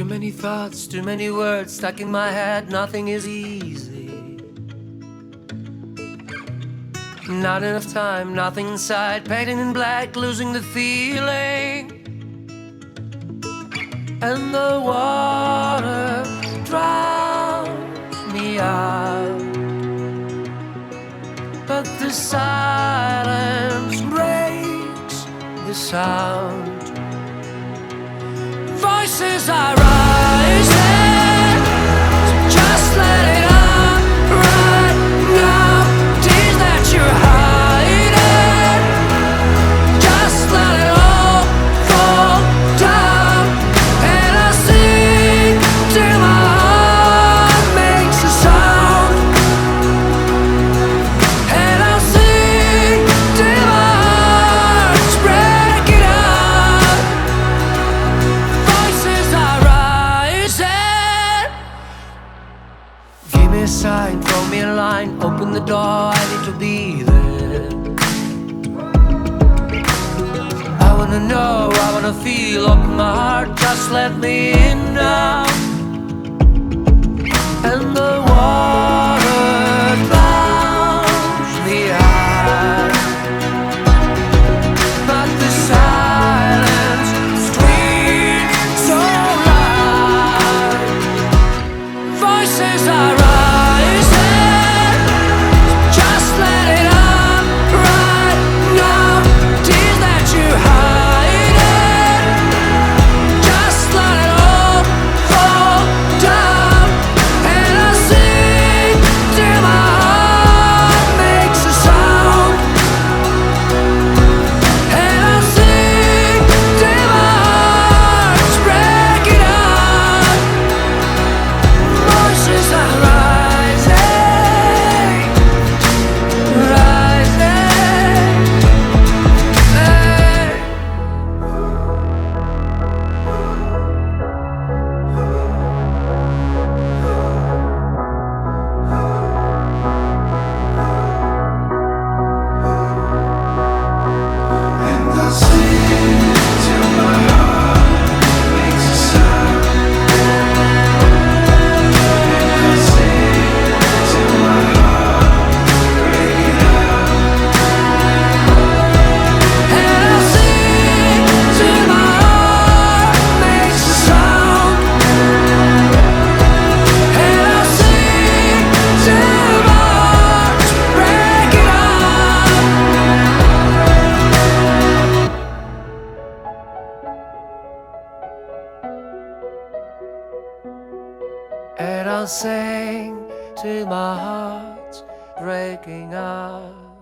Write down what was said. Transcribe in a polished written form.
Too many thoughts, too many words stuck in my head, nothing is easy. Not enough time, nothing inside, painted in black, losing the feeling. And the water drowns me out, but the silence breaks the sound. Voices are rising, so just let it out right now. Tears that you're hiding, just let it all fall down. And I sing till my heart makes a sound. And I'll sing till my heart's breaking out. Voices are rising. Give me a sign, throw me a line, open the door, I need to be there. I wanna know, I wanna feel, open my heart, just let me in now. And the water drowns me out, but the silence screams so loud. Voices are rising, just let it out right now. Tears that you're hiding, just let it all fall down. And I sing till my heart makes a sound. And I sing till my heart's breaking out. Voices are rising, rising. Hey. And I sing till my heart makes a sound. And I sing till my heart breaking out. And I sing till my heart makes a sound. And I sing till my heart's breaking out. And I'll sing till my heart's breaking out.